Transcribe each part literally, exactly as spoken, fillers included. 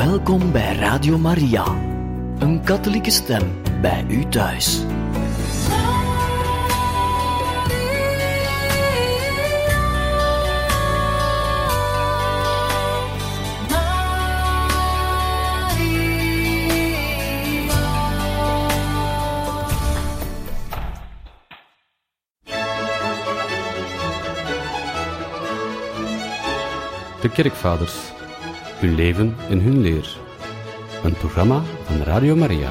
Welkom bij Radio Maria, een katholieke stem bij u thuis. De Kerkvaders, hun leven en hun leer. Een programma van Radio Maria.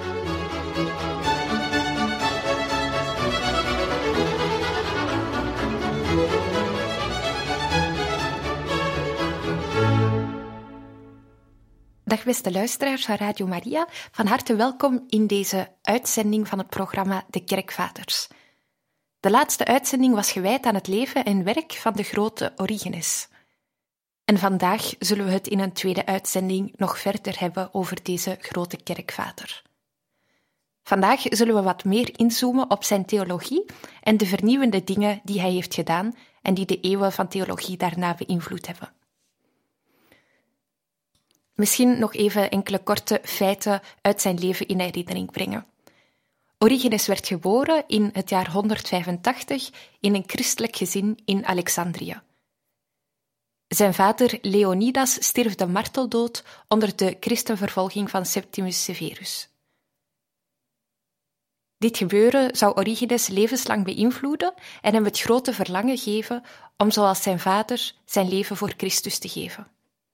Dag beste luisteraars van Radio Maria, van harte welkom in deze uitzending van het programma De Kerkvaders. De laatste uitzending was gewijd aan het leven en werk van de grote Origenes. En vandaag zullen we het in een tweede uitzending nog verder hebben over deze grote kerkvader. Vandaag zullen we wat meer inzoomen op zijn theologie en de vernieuwende dingen die hij heeft gedaan en die de eeuwen van theologie daarna beïnvloed hebben. Misschien nog even enkele korte feiten uit zijn leven in herinnering brengen. Origenes werd geboren in het jaar honderdvijfentachtig in een christelijk gezin in Alexandrië. Zijn vader Leonidas stierf de marteldood onder de christenvervolging van Septimius Severus. Dit gebeuren zou Origenes levenslang beïnvloeden en hem het grote verlangen geven om, zoals zijn vader, zijn leven voor Christus te geven.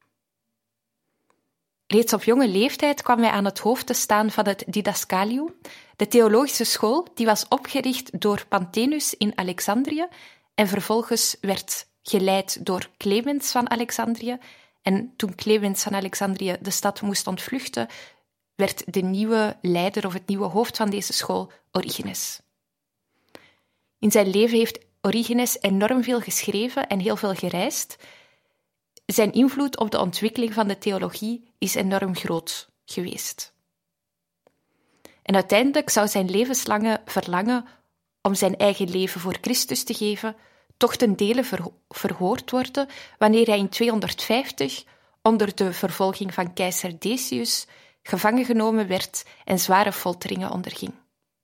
Reeds op jonge leeftijd kwam hij aan het hoofd te staan van het Didascalium, de theologische school die was opgericht door Panthenus in Alexandrië en vervolgens werd geleid door Clemens van Alexandrië. En toen Clemens van Alexandrië de stad moest ontvluchten, werd de nieuwe leider of het nieuwe hoofd van deze school Origenes. In zijn leven heeft Origenes enorm veel geschreven en heel veel gereisd. Zijn invloed op de ontwikkeling van de theologie is enorm groot geweest. En uiteindelijk zou zijn levenslange verlangen om zijn eigen leven voor Christus te geven toch ten dele ver- verhoord worden wanneer hij in tweehonderdvijftig onder de vervolging van keizer Decius gevangen genomen werd en zware folteringen onderging.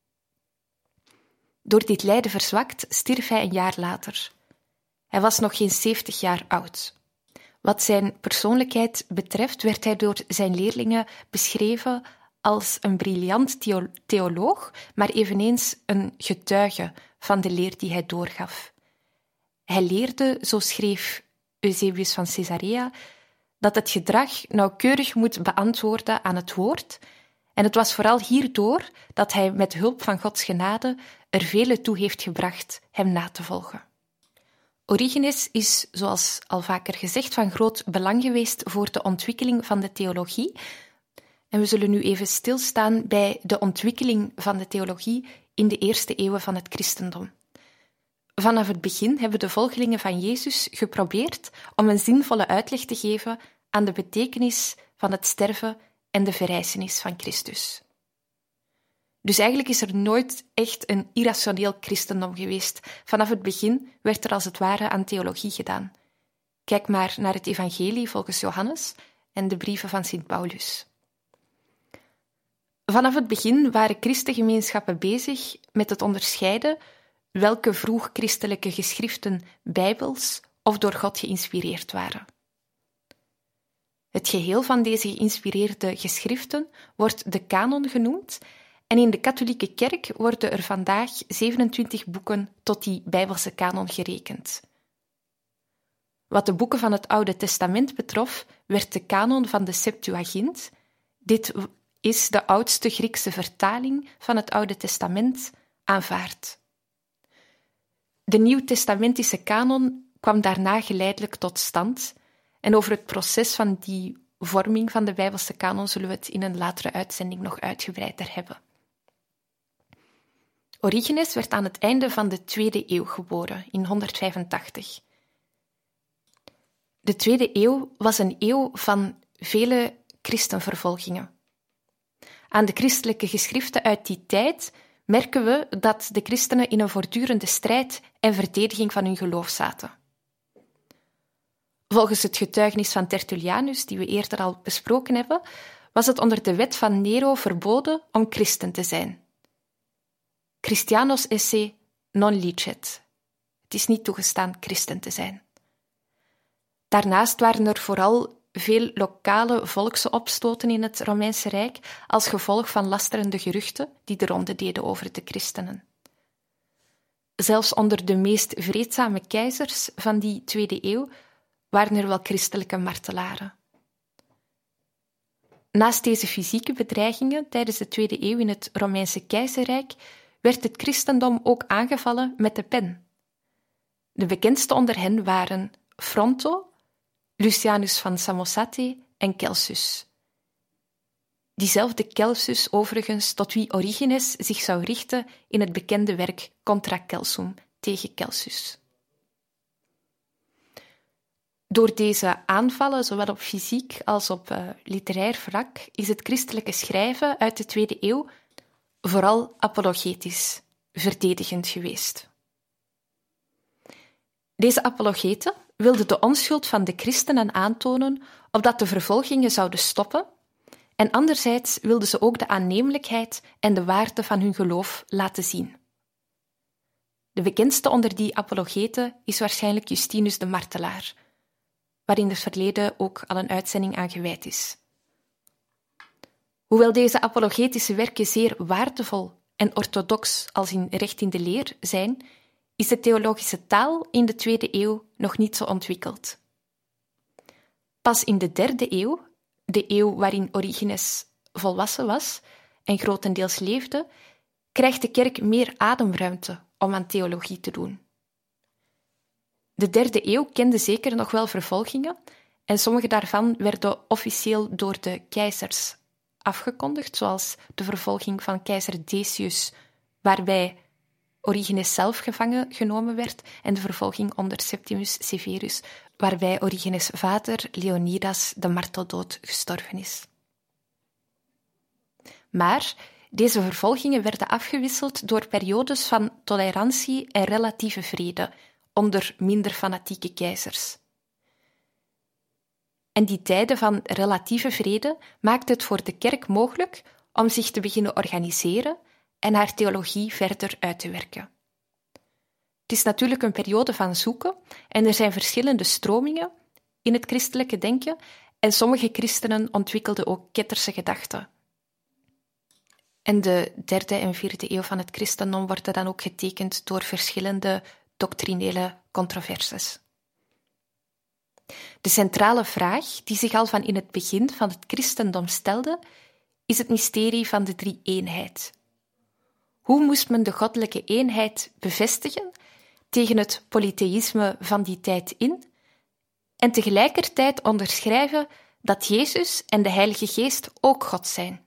Door dit lijden verzwakt stierf hij een jaar later. Hij was nog geen zeventig jaar oud. Wat zijn persoonlijkheid betreft werd hij door zijn leerlingen beschreven als een briljant theo- theoloog, maar eveneens een getuige van de leer die hij doorgaf. Hij leerde, zo schreef Eusebius van Caesarea, dat het gedrag nauwkeurig moet beantwoorden aan het woord, en het was vooral hierdoor dat hij met hulp van Gods genade er velen toe heeft gebracht hem na te volgen. Origenes is, zoals al vaker gezegd, van groot belang geweest voor de ontwikkeling van de theologie. En we zullen nu even stilstaan bij de ontwikkeling van de theologie in de eerste eeuwen van het christendom. Vanaf het begin hebben de volgelingen van Jezus geprobeerd om een zinvolle uitleg te geven aan de betekenis van het sterven en de verrijzenis van Christus. Dus eigenlijk is er nooit echt een irrationeel christendom geweest. Vanaf het begin werd er als het ware aan theologie gedaan. Kijk maar naar het evangelie volgens Johannes en de brieven van Sint Paulus. Vanaf het begin waren christengemeenschappen bezig met het onderscheiden welke vroeg-christelijke geschriften bijbels of door God geïnspireerd waren. Het geheel van deze geïnspireerde geschriften wordt de kanon genoemd en in de katholieke kerk worden er vandaag zevenentwintig boeken tot die bijbelse kanon gerekend. Wat de boeken van het Oude Testament betrof, werd de kanon van de Septuagint, dit is de oudste Griekse vertaling van het Oude Testament, aanvaard. De nieuwtestamentische kanon kwam daarna geleidelijk tot stand en over het proces van die vorming van de Bijbelse kanon zullen we het in een latere uitzending nog uitgebreider hebben. Origenes werd aan het einde van de tweede eeuw geboren, in honderdvijfentachtig. De tweede eeuw was een eeuw van vele christenvervolgingen. Aan de christelijke geschriften uit die tijd merken we dat de christenen in een voortdurende strijd en verdediging van hun geloof zaten. Volgens het getuigenis van Tertullianus, die we eerder al besproken hebben, was het onder de wet van Nero verboden om christen te zijn. Christianos esse non licet. Het is niet toegestaan christen te zijn. Daarnaast waren er vooral veel lokale volkse opstoten in het Romeinse Rijk als gevolg van lasterende geruchten die de ronde deden over de christenen. Zelfs onder de meest vreedzame keizers van die tweede eeuw waren er wel christelijke martelaren. Naast deze fysieke bedreigingen tijdens de tweede eeuw in het Romeinse keizerrijk werd het christendom ook aangevallen met de pen. De bekendste onder hen waren Fronto, Lucianus van Samosate en Celsus. Diezelfde Celsus overigens tot wie Origenes zich zou richten in het bekende werk Contra Celsum, tegen Celsus. Door deze aanvallen, zowel op fysiek als op uh, literair vlak, is het christelijke schrijven uit de tweede eeuw vooral apologetisch, verdedigend geweest. Deze apologeten wilden de onschuld van de christenen aantonen, opdat de vervolgingen zouden stoppen, en anderzijds wilden ze ook de aannemelijkheid en de waarde van hun geloof laten zien. De bekendste onder die apologeten is waarschijnlijk Justinus de Martelaar, waar in het verleden ook al een uitzending aan gewijd is. Hoewel deze apologetische werken zeer waardevol en orthodox als in recht in de leer zijn, is de theologische taal in de tweede eeuw nog niet zo ontwikkeld. Pas in de derde eeuw, de eeuw waarin Origenes volwassen was en grotendeels leefde, krijgt de kerk meer ademruimte om aan theologie te doen. De derde eeuw kende zeker nog wel vervolgingen en sommige daarvan werden officieel door de keizers afgekondigd, zoals de vervolging van keizer Decius, waarbij Origenes zelf gevangen genomen werd, en de vervolging onder Septimus Severus, waarbij Origenes' vader Leonidas de marteldood gestorven is. Maar deze vervolgingen werden afgewisseld door periodes van tolerantie en relatieve vrede onder minder fanatieke keizers. En die tijden van relatieve vrede maakten het voor de kerk mogelijk om zich te beginnen organiseren en haar theologie verder uit te werken. Het is natuurlijk een periode van zoeken en er zijn verschillende stromingen in het christelijke denken en sommige christenen ontwikkelden ook ketterse gedachten. En de derde en vierde eeuw van het christendom worden dan ook getekend door verschillende doctrinele controverses. De centrale vraag die zich al van in het begin van het christendom stelde, is het mysterie van de drie-eenheid. Hoe moest men de goddelijke eenheid bevestigen tegen het polytheïsme van die tijd in en tegelijkertijd onderschrijven dat Jezus en de Heilige Geest ook God zijn?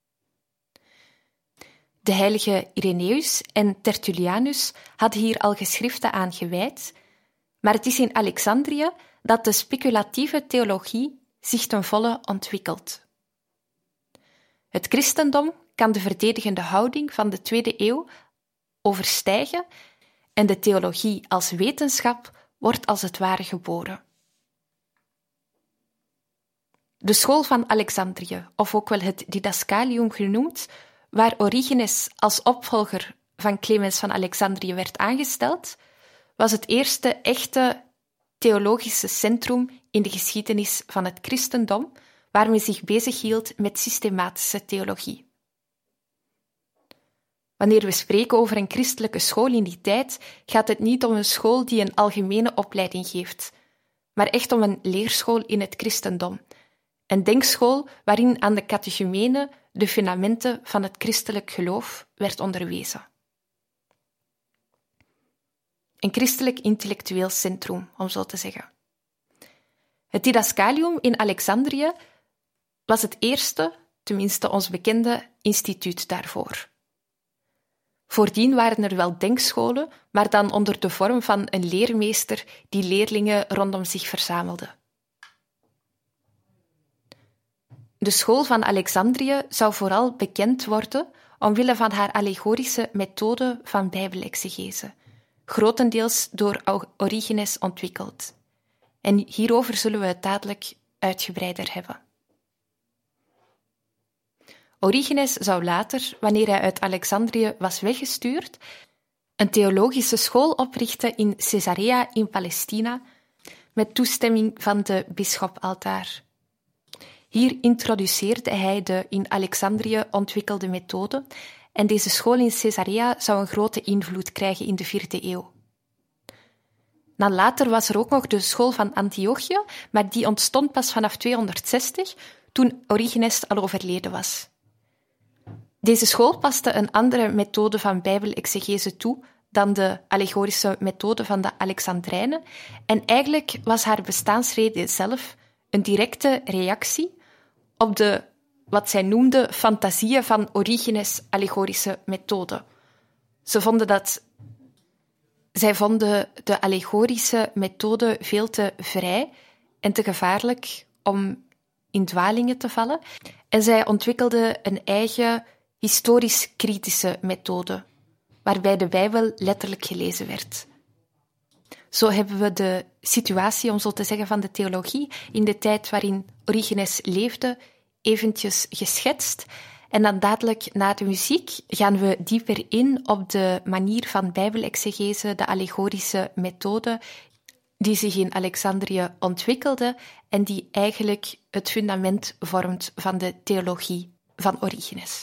De heilige Irenaeus en Tertullianus hadden hier al geschriften aan gewijd, maar het is in Alexandrië dat de speculatieve theologie zich ten volle ontwikkelt. Het christendom kan de verdedigende houding van de tweede eeuw overstijgen en de theologie als wetenschap wordt als het ware geboren. De school van Alexandrië, of ook wel het Didascalium genoemd, waar Origenes als opvolger van Clemens van Alexandrië werd aangesteld, was het eerste echte theologische centrum in de geschiedenis van het christendom, waar men zich bezighield met systematische theologie. Wanneer we spreken over een christelijke school in die tijd, gaat het niet om een school die een algemene opleiding geeft, maar echt om een leerschool in het christendom. Een denkschool waarin aan de catechumenen de fundamenten van het christelijk geloof werd onderwezen. Een christelijk intellectueel centrum, om zo te zeggen. Het Didascalium in Alexandrië was het eerste, tenminste ons bekende, instituut daarvoor. Voordien waren er wel denkscholen, maar dan onder de vorm van een leermeester die leerlingen rondom zich verzamelde. De school van Alexandrië zou vooral bekend worden omwille van haar allegorische methode van bijbelexegese, grotendeels door Origenes ontwikkeld. En hierover zullen we het dadelijk uitgebreider hebben. Origenes zou later, wanneer hij uit Alexandrië was weggestuurd, een theologische school oprichten in Caesarea in Palestina, met toestemming van de bisschop Altaar. Hier introduceerde hij de in Alexandrië ontwikkelde methode en deze school in Caesarea zou een grote invloed krijgen in de vierde eeuw. Dan later was er ook nog de school van Antiochië, maar die ontstond pas vanaf tweehonderdzestig, toen Origenes al overleden was. Deze school paste een andere methode van bijbelexegese toe dan de allegorische methode van de Alexandrijnen en eigenlijk was haar bestaansreden zelf een directe reactie op de, wat zij noemden, fantasieën van Origenes' allegorische methode. Ze vonden dat, zij vonden de allegorische methode veel te vrij en te gevaarlijk om in dwalingen te vallen en zij ontwikkelden een eigen historisch-kritische methode, waarbij de Bijbel letterlijk gelezen werd. Zo hebben we de situatie, om zo te zeggen, van de theologie in de tijd waarin Origenes leefde, eventjes geschetst. En dan dadelijk na de muziek gaan we dieper in op de manier van bijbelexegese, de allegorische methode, die zich in Alexandrië ontwikkelde en die eigenlijk het fundament vormt van de theologie van Origenes.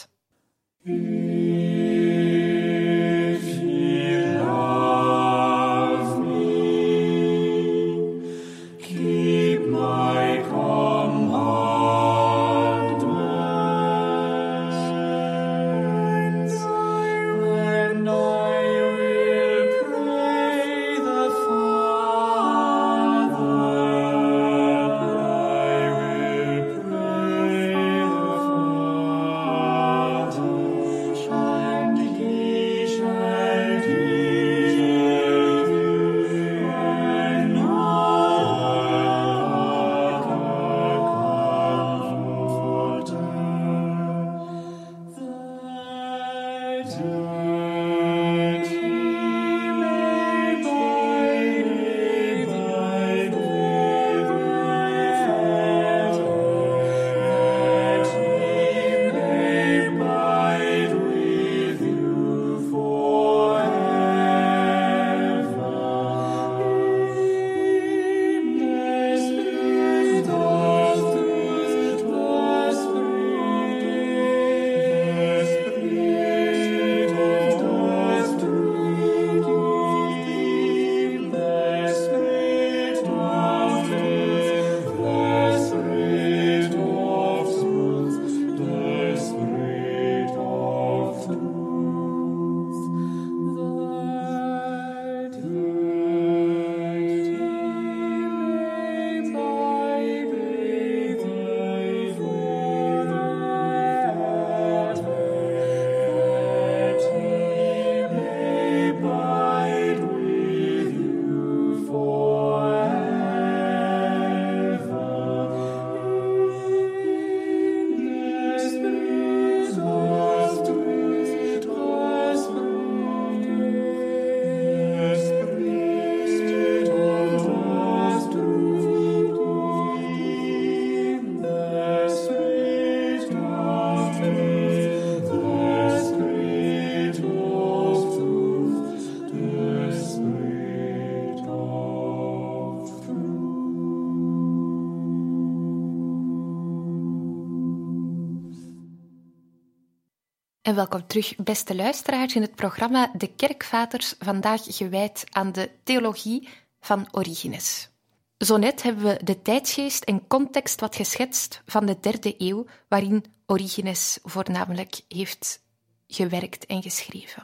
En welkom terug, beste luisteraars, in het programma De Kerkvaters, vandaag gewijd aan de theologie van Origenes. Zo net hebben we de tijdsgeest en context wat geschetst van de derde eeuw, waarin Origenes voornamelijk heeft gewerkt en geschreven.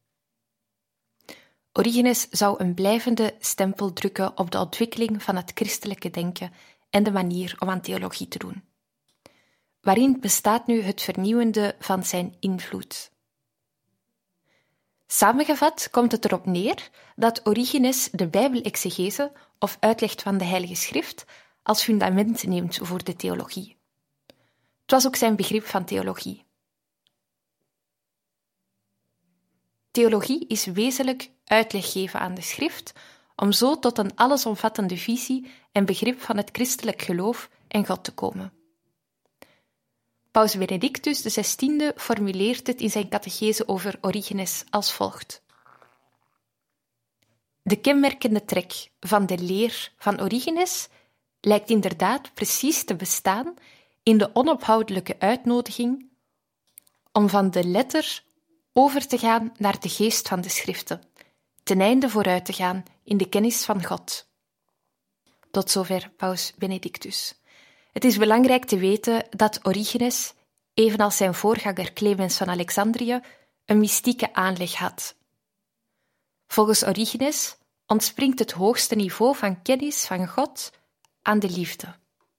Origenes zou een blijvende stempel drukken op de ontwikkeling van het christelijke denken en de manier om aan theologie te doen. Waarin bestaat nu het vernieuwende van zijn invloed? Samengevat komt het erop neer dat Origenes de bijbelexegese of uitleg van de Heilige Schrift als fundament neemt voor de theologie. Het was ook zijn begrip van theologie. Theologie is wezenlijk uitleg geven aan de schrift om zo tot een allesomvattende visie en begrip van het christelijk geloof en God te komen. Paus Benedictus de zestiende formuleert het in zijn catechese over Origenes als volgt. De kenmerkende trek van de leer van Origenes lijkt inderdaad precies te bestaan in de onophoudelijke uitnodiging om van de letter over te gaan naar de geest van de schriften, ten einde vooruit te gaan in de kennis van God. Tot zover Paus Benedictus. Het is belangrijk te weten dat Origenes, evenals zijn voorganger Clemens van Alexandrië, een mystieke aanleg had. Volgens Origenes ontspringt het hoogste niveau van kennis van God aan de liefde.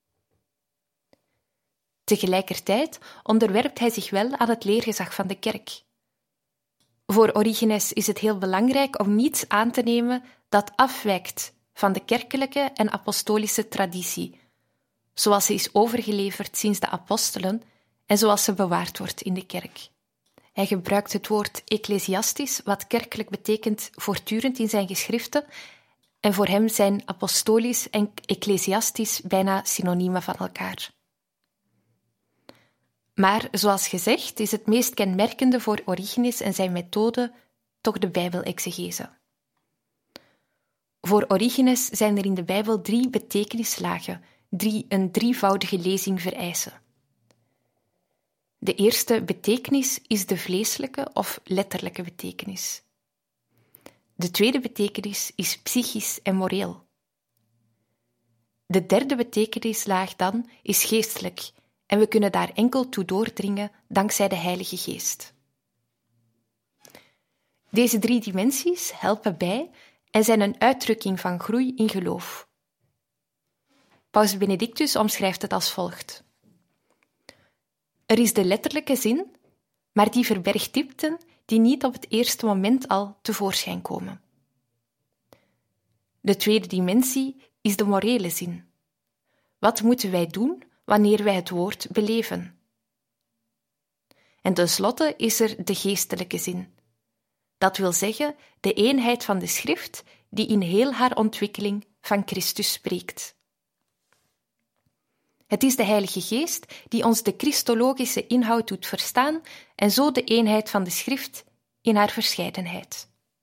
Tegelijkertijd onderwerpt hij zich wel aan het leergezag van de kerk. Voor Origenes is het heel belangrijk om niets aan te nemen dat afwijkt van de kerkelijke en apostolische traditie, zoals ze is overgeleverd sinds de apostelen en zoals ze bewaard wordt in de kerk. Hij gebruikt het woord ecclesiastisch, wat kerkelijk betekent voortdurend in zijn geschriften, en voor hem zijn apostolisch en ecclesiastisch bijna synoniemen van elkaar. Maar, zoals gezegd, is het meest kenmerkende voor Origenes en zijn methode toch de Bijbelexegese. Voor Origenes zijn er in de Bijbel drie betekenislagen, die een drievoudige lezing vereisen. De eerste betekenis is de vleeselijke of letterlijke betekenis. De tweede betekenis is psychisch en moreel. De derde betekenislaag dan is geestelijk en we kunnen daar enkel toe doordringen dankzij de Heilige Geest. Deze drie dimensies helpen bij en zijn een uitdrukking van groei in geloof. Paus Benedictus omschrijft het als volgt. Er is de letterlijke zin, maar die verbergt diepten die niet op het eerste moment al tevoorschijn komen. De tweede dimensie is de morele zin. Wat moeten wij doen wanneer wij het woord beleven? En tenslotte is er de geestelijke zin. Dat wil zeggen de eenheid van de schrift die in heel haar ontwikkeling van Christus spreekt. Het is de Heilige Geest die ons de christologische inhoud doet verstaan en zo de eenheid van de schrift in haar verscheidenheid.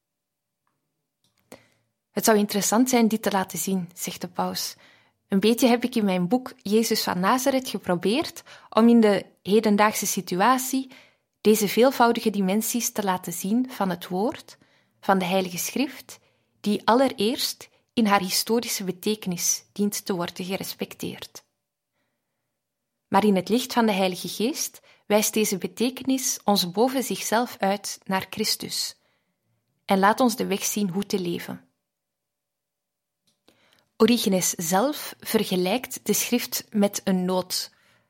Het zou interessant zijn dit te laten zien, zegt de paus. Een beetje heb ik in mijn boek Jezus van Nazareth geprobeerd om in de hedendaagse situatie deze veelvoudige dimensies te laten zien van het woord, van de Heilige Schrift, die allereerst in haar historische betekenis dient te worden gerespecteerd. Maar in het licht van de Heilige Geest wijst deze betekenis ons boven zichzelf uit naar Christus en laat ons de weg zien hoe te leven. Origenes zelf vergelijkt de schrift met een noot.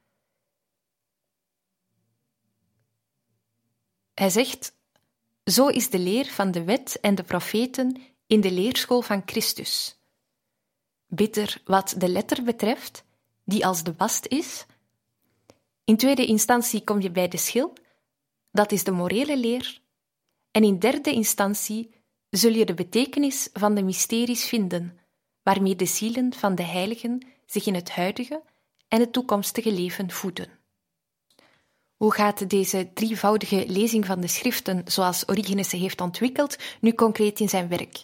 Hij zegt, zo is de leer van de wet en de profeten in de leerschool van Christus. Bitter wat de letter betreft, die als de bast is. In tweede instantie kom je bij de schil, dat is de morele leer. En in derde instantie zul je de betekenis van de mysteries vinden, waarmee de zielen van de heiligen zich in het huidige en het toekomstige leven voeden. Hoe gaat deze drievoudige lezing van de schriften, zoals Origenes ze heeft ontwikkeld, nu concreet in zijn werk?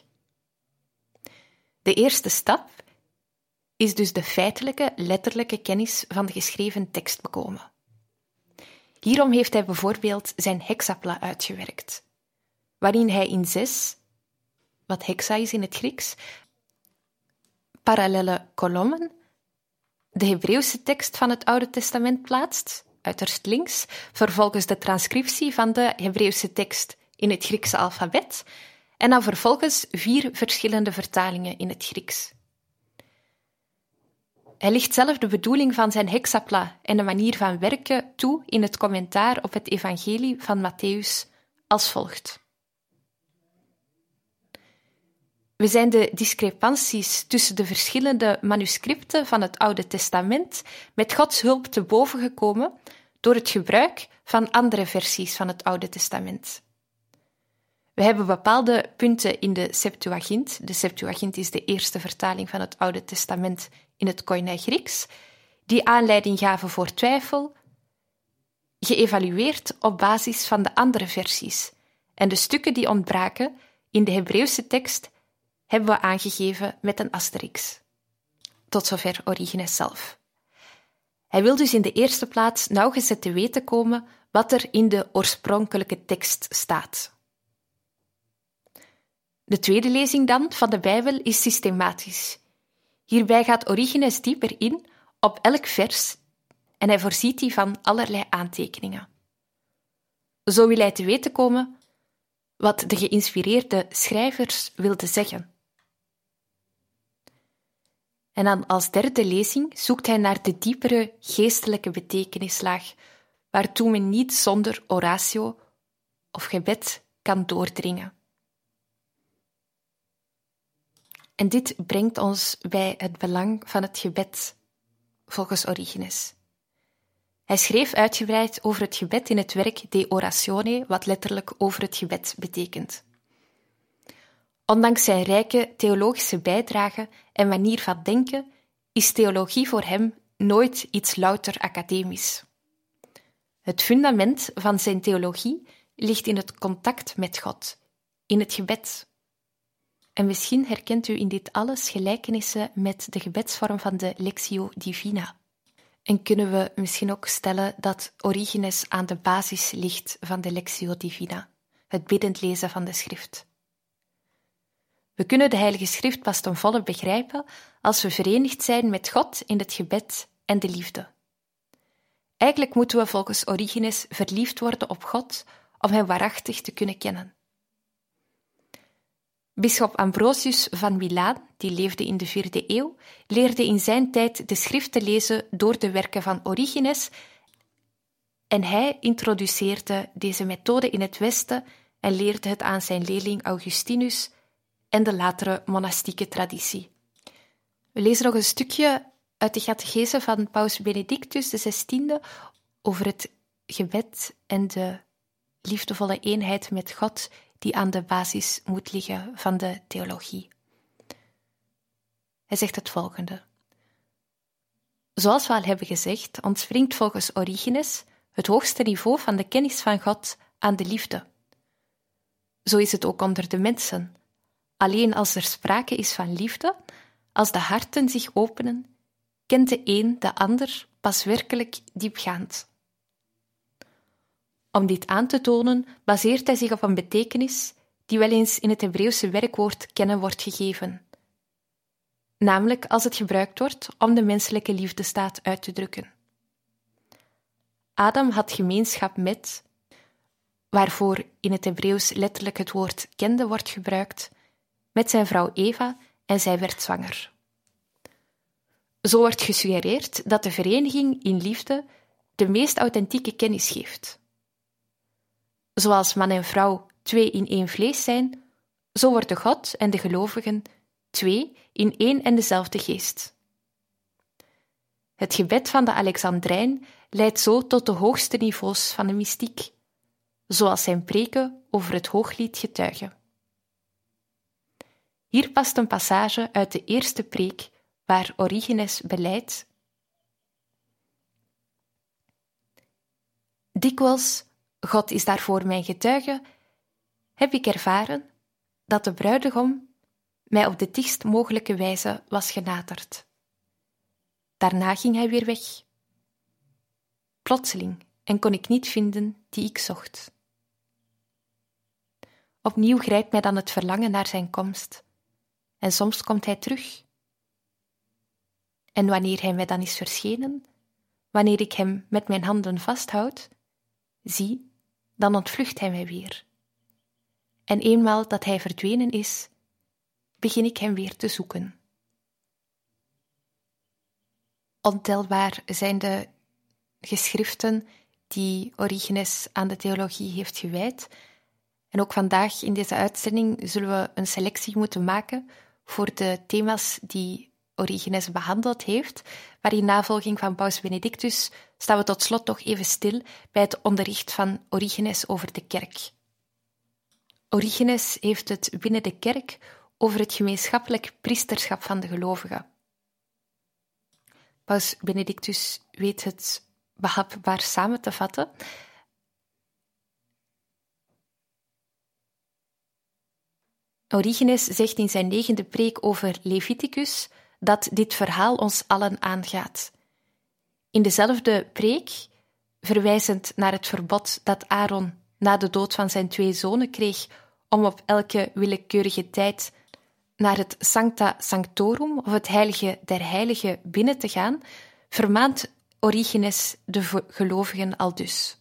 De eerste stap is dus de feitelijke, letterlijke kennis van de geschreven tekst bekomen. Hierom heeft hij bijvoorbeeld zijn hexapla uitgewerkt, waarin hij in zes, wat hexa is in het Grieks, parallelle kolommen de Hebreeuwse tekst van het Oude Testament plaatst, uiterst links, vervolgens de transcriptie van de Hebreeuwse tekst in het Griekse alfabet en dan vervolgens vier verschillende vertalingen in het Grieks. Hij licht zelf de bedoeling van zijn hexapla en de manier van werken toe in het commentaar op het evangelie van Mattheüs als volgt. We zijn de discrepanties tussen de verschillende manuscripten van het Oude Testament met Gods hulp te boven gekomen door het gebruik van andere versies van het Oude Testament. We hebben bepaalde punten in de Septuagint. De Septuagint is de eerste vertaling van het Oude Testament in het Koine Grieks, die aanleiding gaven voor twijfel, geëvalueerd op basis van de andere versies. En de stukken die ontbraken in de Hebreeuwse tekst hebben we aangegeven met een asterix. Tot zover Origenes zelf. Hij wil dus in de eerste plaats nauwgezet te weten komen wat er in de oorspronkelijke tekst staat. De tweede lezing dan van de Bijbel is systematisch. Hierbij gaat Origenes dieper in op elk vers en hij voorziet die van allerlei aantekeningen. Zo wil hij te weten komen wat de geïnspireerde schrijvers wilden zeggen. En dan als derde lezing zoekt hij naar de diepere geestelijke betekenislaag, waartoe men niet zonder oratio of gebed kan doordringen. En dit brengt ons bij het belang van het gebed, volgens Origenes. Hij schreef uitgebreid over het gebed in het werk De Oratione, wat letterlijk over het gebed betekent. Ondanks zijn rijke theologische bijdrage en manier van denken, is theologie voor hem nooit iets louter academisch. Het fundament van zijn theologie ligt in het contact met God, in het gebed. En misschien herkent u in dit alles gelijkenissen met de gebedsvorm van de Lectio Divina. En kunnen we misschien ook stellen dat Origenes aan de basis ligt van de Lectio Divina, het biddend lezen van de schrift. We kunnen de Heilige Schrift pas ten volle begrijpen als we verenigd zijn met God in het gebed en de liefde. Eigenlijk moeten we volgens Origenes verliefd worden op God om hem waarachtig te kunnen kennen. Bisschop Ambrosius van Milaan, die leefde in de vierde eeuw, leerde in zijn tijd de schriften lezen door de werken van Origenes en hij introduceerde deze methode in het Westen en leerde het aan zijn leerling Augustinus en de latere monastieke traditie. We lezen nog een stukje uit de catechese van Paus Benedictus de zestiende over het gebed en de liefdevolle eenheid met God die aan de basis moet liggen van de theologie. Hij zegt het volgende. Zoals we al hebben gezegd, ontspringt volgens Origenes het hoogste niveau van de kennis van God aan de liefde. Zo is het ook onder de mensen. Alleen als er sprake is van liefde, als de harten zich openen, kent de een de ander pas werkelijk diepgaand. Om dit aan te tonen, baseert hij zich op een betekenis die wel eens in het Hebreeuwse werkwoord kennen wordt gegeven. Namelijk als het gebruikt wordt om de menselijke liefdestaat uit te drukken. Adam had gemeenschap met, waarvoor in het Hebreeuws letterlijk het woord kende wordt gebruikt, met zijn vrouw Eva en zij werd zwanger. Zo wordt gesuggereerd dat de vereniging in liefde de meest authentieke kennis geeft. Zoals man en vrouw twee in één vlees zijn, zo worden God en de gelovigen twee in één en dezelfde geest. Het gebed van de Alexandrijn leidt zo tot de hoogste niveaus van de mystiek, zoals zijn preken over het Hooglied getuigen. Hier past een passage uit de eerste preek waar Origenes beleidt: dikwijls, God is daarvoor mijn getuige, heb ik ervaren dat de bruidegom mij op de dichtst mogelijke wijze was genaderd. Daarna ging hij weer weg. Plotseling, en kon ik niet vinden die ik zocht. Opnieuw grijpt mij dan het verlangen naar zijn komst, en soms komt hij terug. En wanneer hij mij dan is verschenen, wanneer ik hem met mijn handen vasthoud, zie, dan ontvlucht hij mij weer. En eenmaal dat hij verdwenen is, begin ik hem weer te zoeken. Ontelbaar zijn de geschriften die Origenes aan de theologie heeft gewijd. En ook vandaag in deze uitzending zullen we een selectie moeten maken voor de thema's die Origenes behandeld heeft, maar in navolging van Paus Benedictus staan we tot slot toch even stil bij het onderricht van Origenes over de kerk. Origenes heeft het binnen de kerk over het gemeenschappelijk priesterschap van de gelovigen. Paus Benedictus weet het behapbaar samen te vatten. Origenes zegt in zijn negende preek over Leviticus dat dit verhaal ons allen aangaat. In dezelfde preek, verwijzend naar het verbod dat Aaron na de dood van zijn twee zonen kreeg om op elke willekeurige tijd naar het Sancta Sanctorum, of het Heilige der Heiligen, binnen te gaan, vermaant Origenes de gelovigen aldus.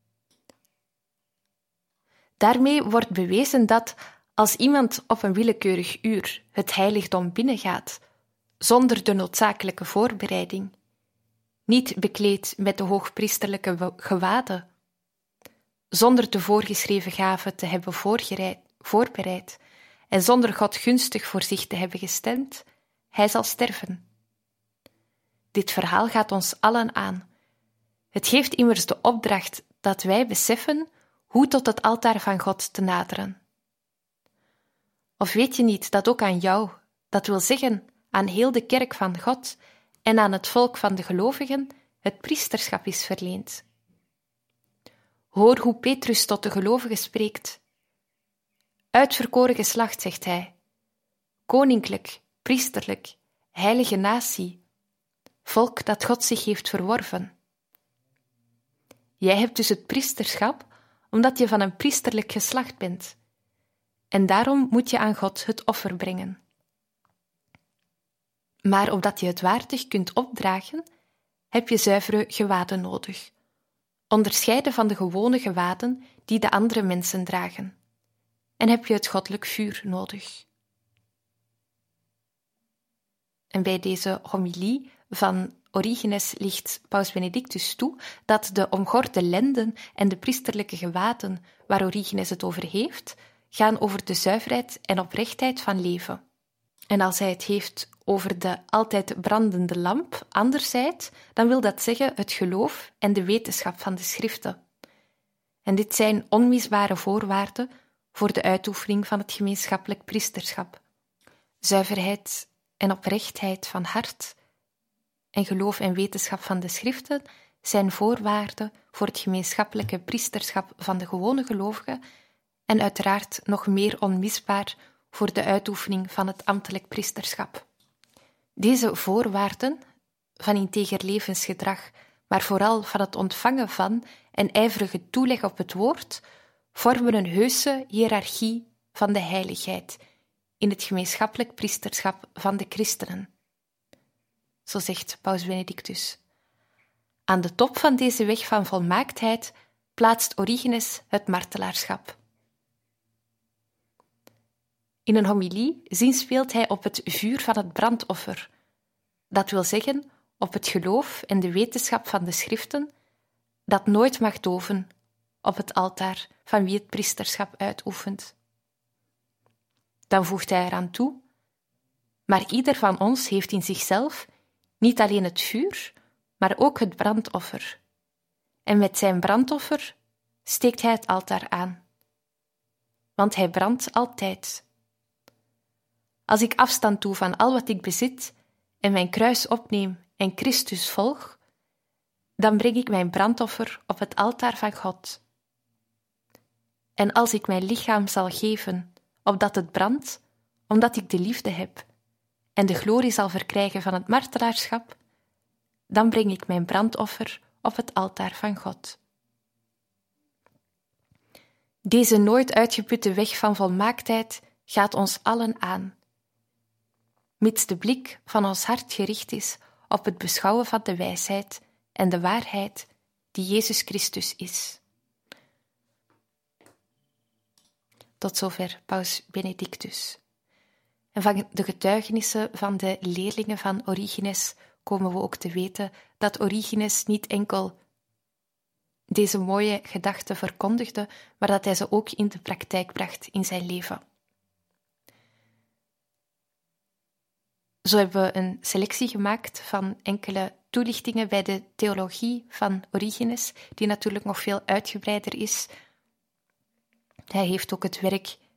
Daarmee wordt bewezen dat als iemand op een willekeurig uur het heiligdom binnengaat, zonder de noodzakelijke voorbereiding, niet bekleed met de hoogpriesterlijke gewaden, zonder de voorgeschreven gaven te hebben voorbereid en zonder God gunstig voor zich te hebben gestemd, hij zal sterven. Dit verhaal gaat ons allen aan. Het geeft immers de opdracht dat wij beseffen hoe tot het altaar van God te naderen. Of weet je niet dat ook aan jou, dat wil zeggen aan heel de kerk van God en aan het volk van de gelovigen, het priesterschap is verleend? Hoor hoe Petrus tot de gelovigen spreekt. Uitverkoren geslacht, zegt hij, koninklijk, priesterlijk, heilige natie, volk dat God zich heeft verworven. Jij hebt dus het priesterschap omdat je van een priesterlijk geslacht bent. En daarom moet je aan God het offer brengen. Maar opdat je het waardig kunt opdragen, heb je zuivere gewaden nodig, onderscheiden van de gewone gewaden die de andere mensen dragen. En heb je het goddelijk vuur nodig. En bij deze homilie van Origenes liegt Paus Benedictus toe dat de omgorde lenden en de priesterlijke gewaden waar Origenes het over heeft, gaan over de zuiverheid en oprechtheid van leven. En als hij het heeft over de altijd brandende lamp, anderzijds, dan wil dat zeggen het geloof en de wetenschap van de schriften. En dit zijn onmisbare voorwaarden voor de uitoefening van het gemeenschappelijk priesterschap. Zuiverheid en oprechtheid van hart en geloof en wetenschap van de schriften zijn voorwaarden voor het gemeenschappelijke priesterschap van de gewone gelovigen en uiteraard nog meer onmisbaar voor de uitoefening van het ambtelijk priesterschap. Deze voorwaarden van integer levensgedrag, maar vooral van het ontvangen van en ijverige toeleg op het woord, vormen een heuse hiërarchie van de heiligheid in het gemeenschappelijk priesterschap van de christenen. Zo zegt Paus Benedictus. Aan de top van deze weg van volmaaktheid plaatst Origenes het martelaarschap. In een homilie zinspeelt hij op het vuur van het brandoffer, dat wil zeggen op het geloof en de wetenschap van de schriften, dat nooit mag doven op het altaar van wie het priesterschap uitoefent. Dan voegt hij eraan toe, maar ieder van ons heeft in zichzelf niet alleen het vuur, maar ook het brandoffer. En met zijn brandoffer steekt hij het altaar aan. Want hij brandt altijd. Als ik afstand doe van al wat ik bezit en mijn kruis opneem en Christus volg, dan breng ik mijn brandoffer op het altaar van God. En als ik mijn lichaam zal geven, opdat het brandt, omdat ik de liefde heb, en de glorie zal verkrijgen van het martelaarschap, dan breng ik mijn brandoffer op het altaar van God. Deze nooit uitgeputte weg van volmaaktheid gaat ons allen aan, mits de blik van ons hart gericht is op het beschouwen van de wijsheid en de waarheid die Jezus Christus is. Tot zover Paus Benedictus. En van de getuigenissen van de leerlingen van Origenes komen we ook te weten dat Origenes niet enkel deze mooie gedachten verkondigde, maar dat hij ze ook in de praktijk bracht in zijn leven. Zo hebben we een selectie gemaakt van enkele toelichtingen bij de theologie van Origenes, die natuurlijk nog veel uitgebreider is. Hij heeft ook het werk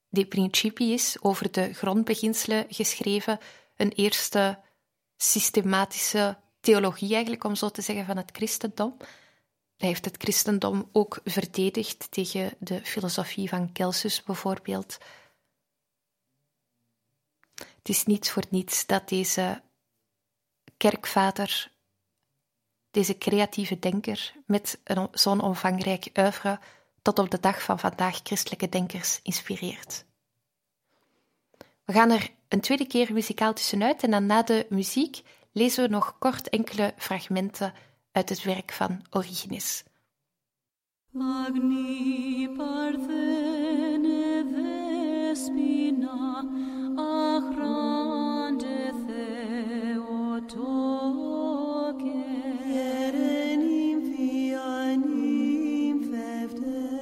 De Principiis, over de grondbeginselen geschreven, een eerste systematische theologie eigenlijk, om zo te zeggen, van het christendom. Hij heeft het christendom ook verdedigd tegen de filosofie van Celsus bijvoorbeeld. Het is niet voor niets dat deze kerkvader, deze creatieve denker, met een, zo'n omvangrijk oeuvre tot op de dag van vandaag christelijke denkers inspireert. We gaan er een tweede keer muzikaal tussenuit en dan na de muziek lezen we nog kort enkele fragmenten uit het werk van Origenes. Agni parthene vespina achrande theotoke erenim fianim fefte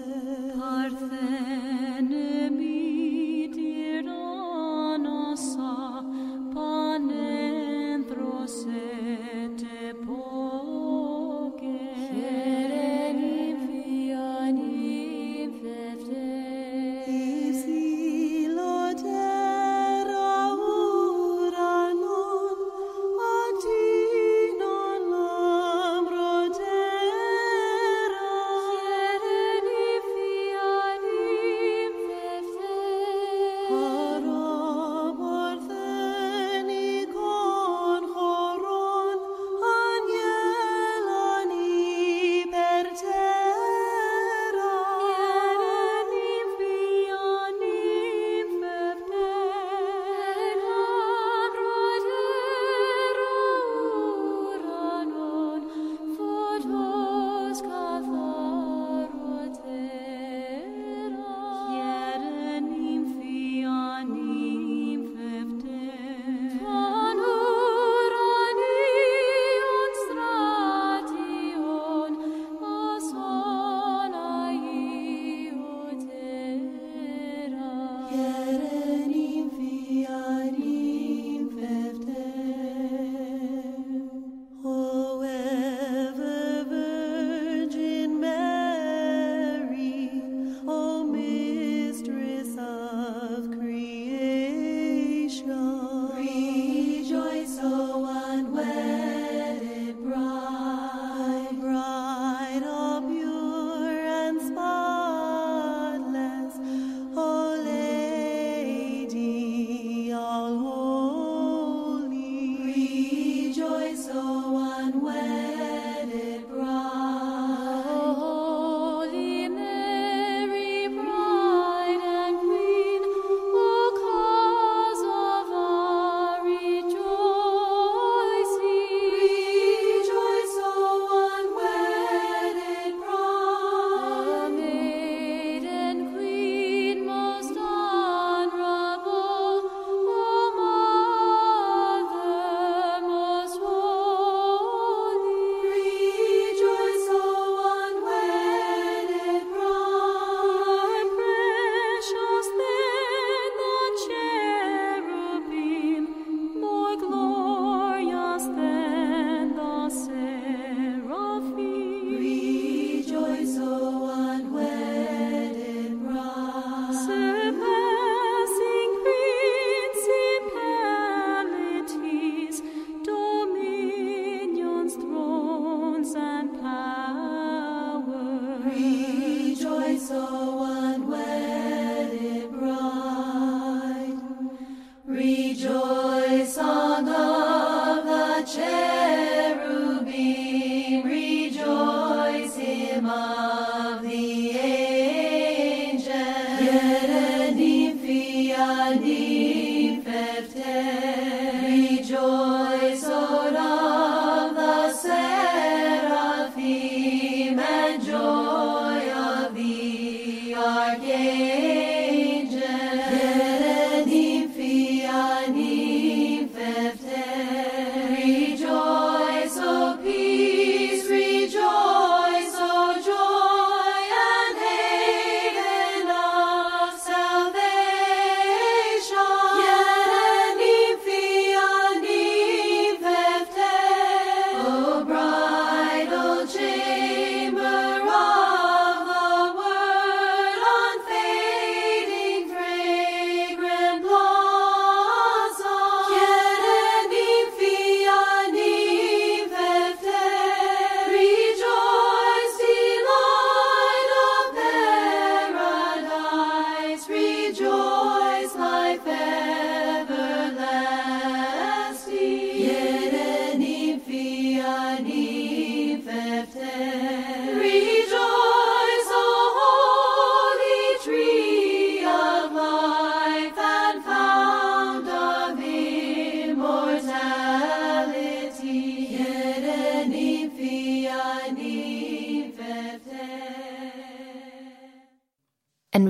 parthene mitiranosa panenthros et epoke erenim fianim fefte isilotera uranon atina la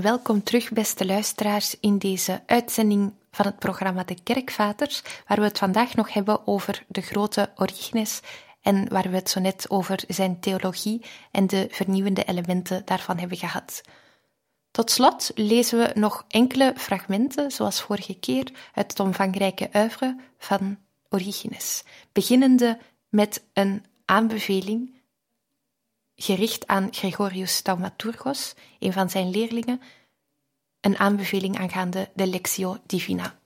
welkom terug, beste luisteraars, in deze uitzending van het programma De Kerkvaders, waar we het vandaag nog hebben over de grote Origenes en waar we het zo net over zijn theologie en de vernieuwende elementen daarvan hebben gehad. Tot slot lezen we nog enkele fragmenten, zoals vorige keer, uit het omvangrijke oeuvre van Origenes, beginnende met een aanbeveling gericht aan Gregorius Thaumaturgos, een van zijn leerlingen, een aanbeveling aangaande de Lectio Divina.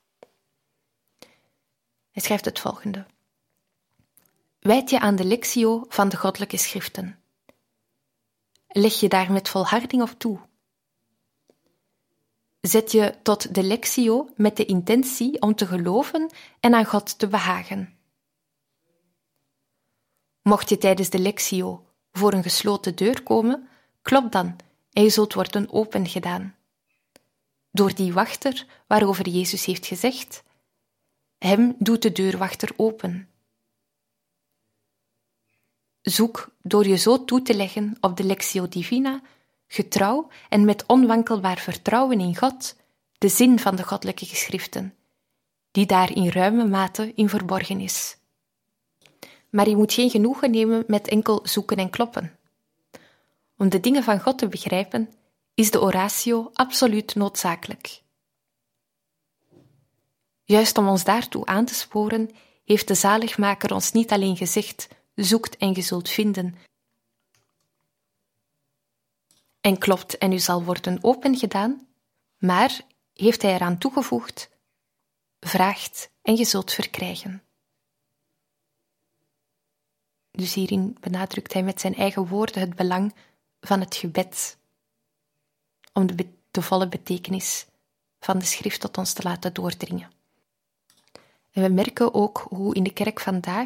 Hij schrijft het volgende. Wijd je aan de lectio van de goddelijke schriften. Leg je daar met volharding op toe. Zet je tot de lectio met de intentie om te geloven en aan God te behagen. Mocht je tijdens de lectio voor een gesloten deur komen, klop dan en je zult worden opengedaan. Door die wachter waarover Jezus heeft gezegd, hem doet de deurwachter open. Zoek door je zo toe te leggen op de Lectio Divina, getrouw en met onwankelbaar vertrouwen in God, de zin van de goddelijke geschriften, die daar in ruime mate in verborgen is. Maar je moet geen genoegen nemen met enkel zoeken en kloppen. Om de dingen van God te begrijpen, is de oratio absoluut noodzakelijk. Juist om ons daartoe aan te sporen, heeft de zaligmaker ons niet alleen gezegd, zoekt en je zult vinden, en klopt en u zal worden opengedaan, maar heeft hij eraan toegevoegd, vraagt en je zult verkrijgen. Dus hierin benadrukt hij met zijn eigen woorden het belang van het gebed, om de, be- de volle betekenis van de schrift tot ons te laten doordringen. En we merken ook hoe in de kerk vandaag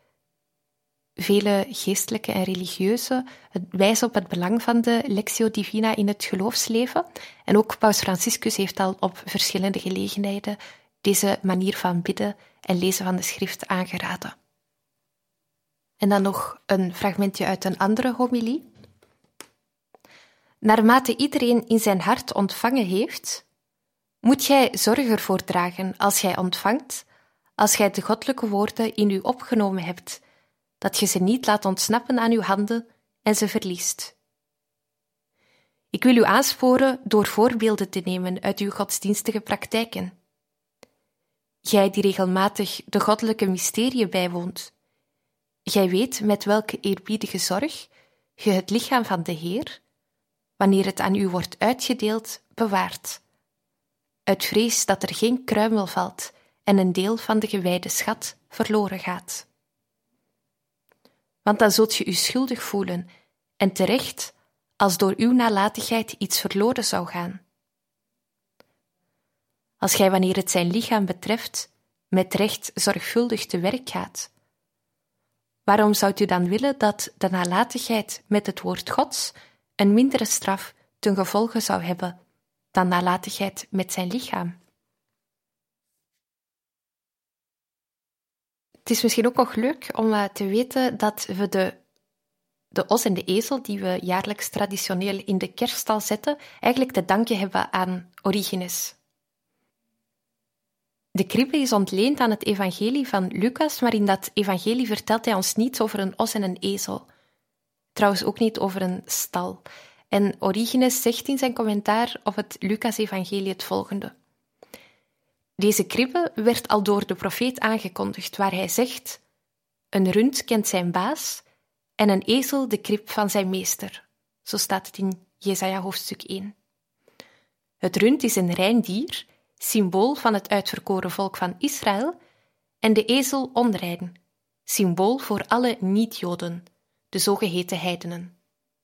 vele geestelijke en religieuzen wijzen op het belang van de Lectio Divina in het geloofsleven. En ook Paus Franciscus heeft al op verschillende gelegenheden deze manier van bidden en lezen van de schrift aangeraden. En dan nog een fragmentje uit een andere homilie. Naarmate iedereen in zijn hart ontvangen heeft, moet jij zorg ervoor dragen als jij ontvangt, als jij de goddelijke woorden in u opgenomen hebt, dat je ze niet laat ontsnappen aan uw handen en ze verliest. Ik wil u aansporen door voorbeelden te nemen uit uw godsdienstige praktijken. Jij die regelmatig de goddelijke mysteriën bijwoont, jij weet met welke eerbiedige zorg je het lichaam van de Heer, wanneer het aan u wordt uitgedeeld, bewaart, uit vrees dat er geen kruimel valt en een deel van de gewijde schat verloren gaat. Want dan zult je u schuldig voelen, en terecht, als door uw nalatigheid iets verloren zou gaan. Als gij, wanneer het zijn lichaam betreft, met recht zorgvuldig te werk gaat, waarom zoudt u dan willen dat de nalatigheid met het woord Gods een mindere straf ten gevolge zou hebben dan nalatigheid met zijn lichaam? Het is misschien ook nog leuk om uh, te weten dat we de, de os en de ezel, die we jaarlijks traditioneel in de kerststal zetten, eigenlijk te danken hebben aan Origenes. De kribbe is ontleend aan het evangelie van Lucas, maar in dat evangelie vertelt hij ons niets over een os en een ezel. Trouwens ook niet over een stal. En Origenes zegt in zijn commentaar op het Lucas-evangelie het volgende. Deze kribbe werd al door de profeet aangekondigd, waar hij zegt: een rund kent zijn baas en een ezel de krib van zijn meester. Zo staat het in Jesaja hoofdstuk één. Het rund is een rein dier, symbool van het uitverkoren volk van Israël, en de ezel onrein, symbool voor alle niet-Joden, de zogeheten heidenen.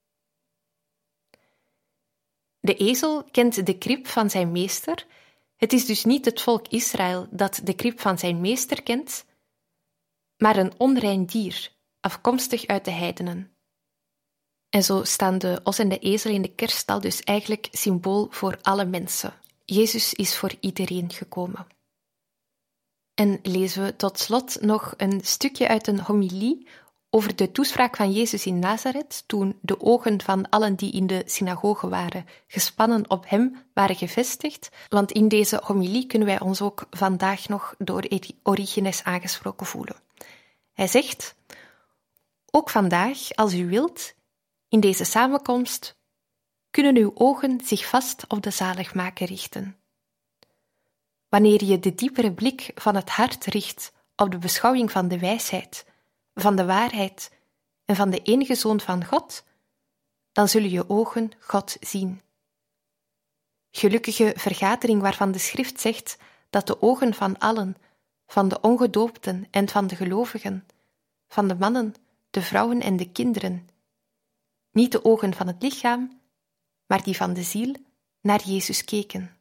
De ezel kent de krib van zijn meester. Het is dus niet het volk Israël dat de krib van zijn meester kent, maar een onrein dier, afkomstig uit de heidenen. En zo staan de os en de ezel in de kerststal dus eigenlijk symbool voor alle mensen. Jezus is voor iedereen gekomen. En lezen we tot slot nog een stukje uit een homilie over de toespraak van Jezus in Nazareth, toen de ogen van allen die in de synagoge waren, gespannen op hem waren gevestigd, want in deze homilie kunnen wij ons ook vandaag nog door Origenes aangesproken voelen. Hij zegt, ook vandaag, als u wilt, in deze samenkomst, kunnen uw ogen zich vast op de zaligmaker richten. Wanneer je de diepere blik van het hart richt op de beschouwing van de wijsheid, van de waarheid en van de enige Zoon van God, dan zullen je ogen God zien. Gelukkige vergadering waarvan de schrift zegt dat de ogen van allen, van de ongedoopten en van de gelovigen, van de mannen, de vrouwen en de kinderen, niet de ogen van het lichaam, maar die van de ziel, naar Jezus keken.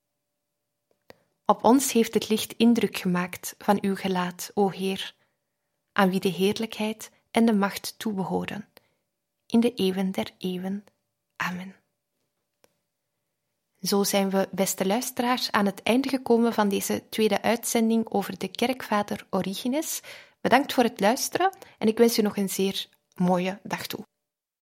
Op ons heeft het licht indruk gemaakt van uw gelaat, o Heer, aan wie de heerlijkheid en de macht toebehoren, in de eeuwen der eeuwen. Amen. Zo zijn we, beste luisteraars, aan het einde gekomen van deze tweede uitzending over de kerkvader Origenes. Bedankt voor het luisteren en ik wens u nog een zeer mooie dag toe.